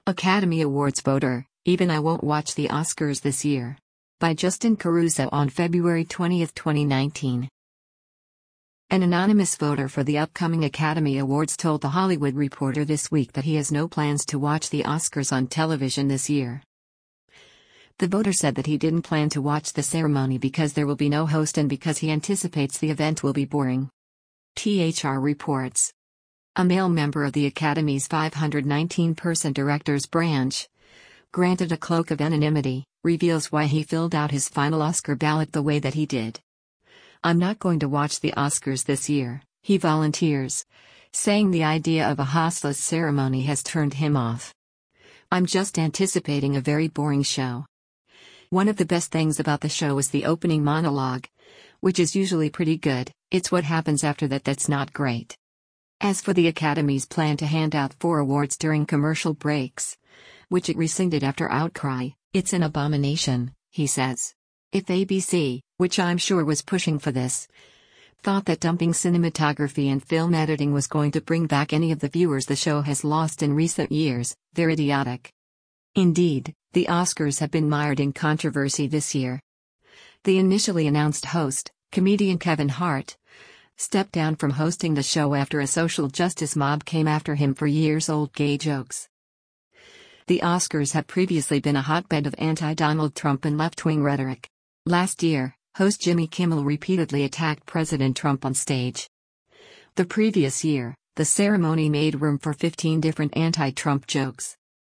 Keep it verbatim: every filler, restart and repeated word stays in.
Academy Awards voter, Even I Won't Watch the Oscars This Year. By Justin Caruso on February twentieth, twenty nineteen. An anonymous voter for the upcoming Academy Awards told The Hollywood Reporter this week that he has no plans to watch the Oscars on television this year. The voter said that he didn't plan to watch the ceremony because there will be no host and because he anticipates the event will be boring. T H R reports. A male member of the Academy's five hundred nineteen person directors branch, granted a cloak of anonymity, reveals why he filled out his final Oscar ballot the way that he did. "I'm not going to watch the Oscars this year," he volunteers, saying the idea of a hostless ceremony has turned him off. "I'm just anticipating a very boring show. One of the best things about the show is the opening monologue, which is usually pretty good. It's what happens after that that's not great." As for the Academy's plan to hand out four awards during commercial breaks, which it rescinded after outcry, "It's an abomination," he says. "If A B C, which I'm sure was pushing for this, thought that dumping cinematography and film editing was going to bring back any of the viewers the show has lost in recent years, they're idiotic." Indeed, the Oscars have been mired in controversy this year. The initially announced host, comedian Kevin Hart, stepped down from hosting the show after a social justice mob came after him for years-old gay jokes. The Oscars have previously been a hotbed of anti-Donald Trump and left-wing rhetoric. Last year, host Jimmy Kimmel repeatedly attacked President Trump on stage. The previous year, the ceremony made room for fifteen different anti-Trump jokes.